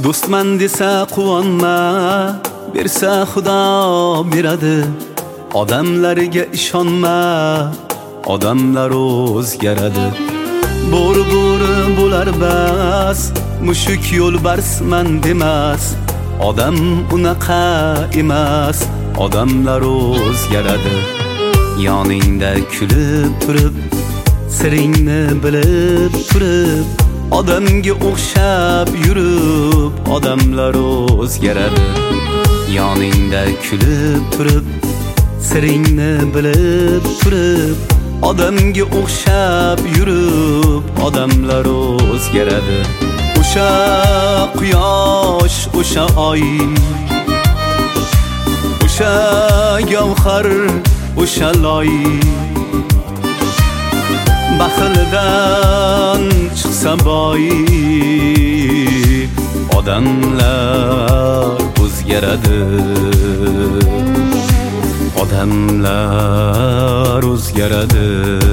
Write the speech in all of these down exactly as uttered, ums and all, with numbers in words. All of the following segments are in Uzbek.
Do'stman desa quvonma, bersa Xudo beradi. Odamlarga ishonma, odamlar o'zgaradi. Bo'ri bo'ri bo'lar bas, mushuk yo'lbarsman demas. Odam unaqa emas, odamlar o'zgaradi. Yoningda kulib turib, siringni bilib turib, odamga o'xshab yurib, odamlar o'zgaradi. Yoningda kulib turib, siringni bilib turib, odamga o'xshab yurib, odamlar o'zgaradi. O'sha quyosh, o'sha oy, o'sha gavhar, o'sha loy, baxildan chiqsa boy, odamlar o'zgaradi. Odamlar o'zgaradi.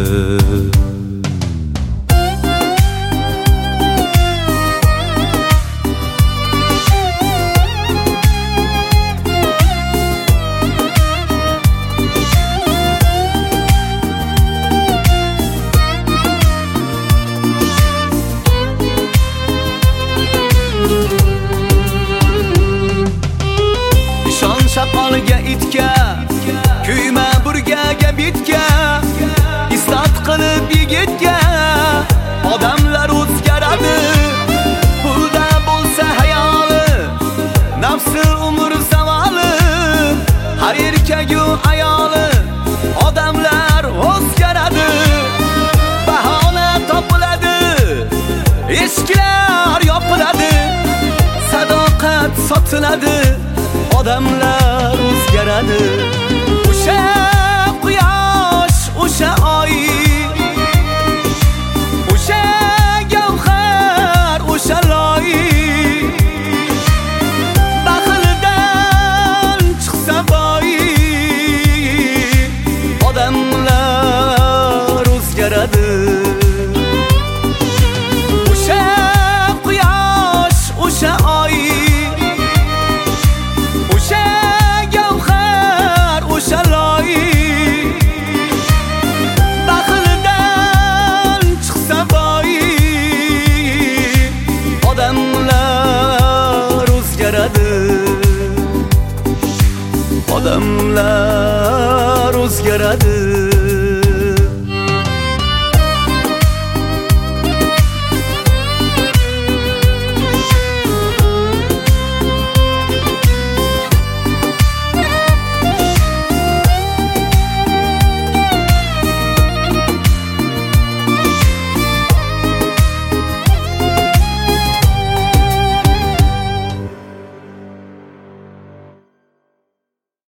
Shaqolga itga, kuyma burgaga bitga, istat qilib yigitga, odamlar o'zgaradi. Pulda bo'lsa hayoli, nafsi umr savoli, har erkagu ayoli, odamlar o'zgaradi. Bahona topiladi, eshiklar yopiladi, sadoqat sotiladi, odamlar o'zgaradi. O'sha quyosh, o'sha oy, o'sha gavhar, o'sha loy, baxildan chiqsa boy, odamlar o'zgaradi. O'sha quyosh, o'sha oy, odamlar o'zgaradi.